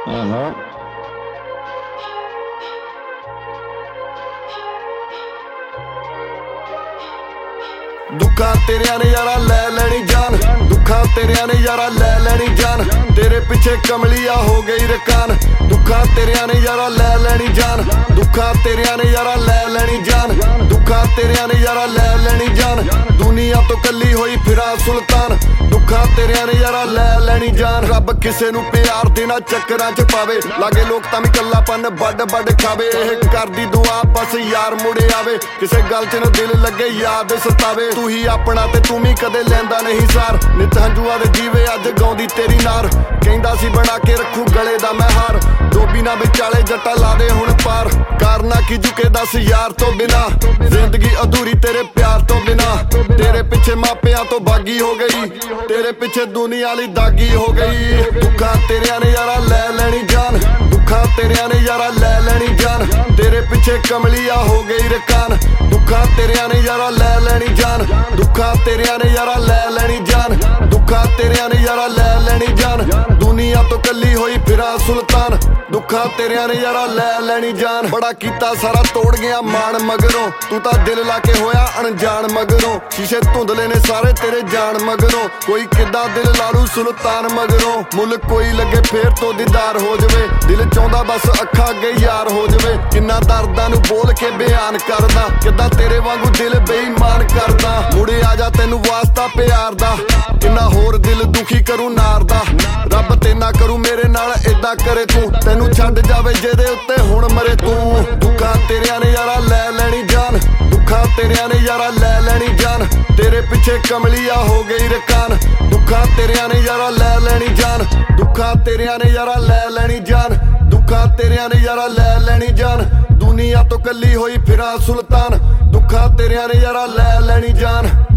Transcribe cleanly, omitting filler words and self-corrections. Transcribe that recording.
दुखा तेरिया ने यारा लै लैनी जान, दुखा तेरिया ने यारा लै लैनी जान, तेरे पीछे कमलिया हो गई रकान। दुखा तेरिया ने यारा लै लैनी जान, दुखा तेरिया ने यारा लै लैनी जान, दुखा तेरिया ने यारा लै लैनी जान, दुनिया तो कली होई फिरा सुल्तान। दुखा तेरिया ने यारा लै लैनी जान, रब किसे नू प्यार देना चक्करां च पावे, लागे लोग तां वी कल्लापन बड बड खावे। एह करदी दुआ बस यार मुड़े आवे, किसे गल च न दिल लगे याद सतावे। तू ही अपना ते तू भी कदे लैंदा नहीं सार, नित हंजुआ दे दीवे अज गाउंदी तेरी नार। कहंदा सी बना के रखू गले दा मैं हार, डोबी ना विचाले जट्टा ला दे हुण पार। करना की झुके दस यार तो बिना, जिंदगी अधूरी तेरे प्यार तो बिना। तेरे पिछे मापियां तो बागी हो गई, तेरे पिछे दुनिया ली दागी हो गई। दुखा तेरिया ने यारा लै लैनी जान, दुखा तेरिया ने यारा लै लैनी जान, तेरे पिछे कमलिया हो गई रकान। दुखा तेरिया ने यारा लै लैनी जान, दुखा तेरिया ने यारा लै लैनी जान, दुखा तेरिया ने यारा लै लैनी जान, दुनिया तो कली होई फिरा सुल्तान। दुखा तेरिया ने यारा लै लैनी जान, बड़ा कीता सारा तोड़ गया मान मगरों, तू तां दिल लाके होया अनजान मगरों। शीशे धुंधले ने सारे तेरे जान मगरों, कोई किद्दां दिल लालू सुल्तान मगरों। मुल कोई लगे फेर तो दीदार हो जवे, दिल चाहुंदा बस अखां अगे यार हो जवे। किन्ना दर्दां नू बोल के बयान करदा, किद्दां तेरे वांगू दिल बेईमान करदा। मुड़े आ जा तैनू वास्ता प्यार दा, किन्ना होर दिल दुखी करूं नार दा। रब ते ना करू मेरे नाल इदां करे तू, तैनू छड्ड जावे जेदे उत्ते हुण मरे तू। दुखा तेरिया ने यारा लै लैनी जान, दुखा तेरिया ने यारा लै लैनी जान, तेरे पिछे कमलिया हो गई रकान। दुखा तेरिया ने यारा लै लैनी जान, दुखा तेरिया ने यारा लै लैनी जान, दुखा तेरिया ने यारा लै लैनी जान, दुनिया तो कली होई फिरा सुल्तान। दुखा तेरिया ने यारा लै लैनी जान।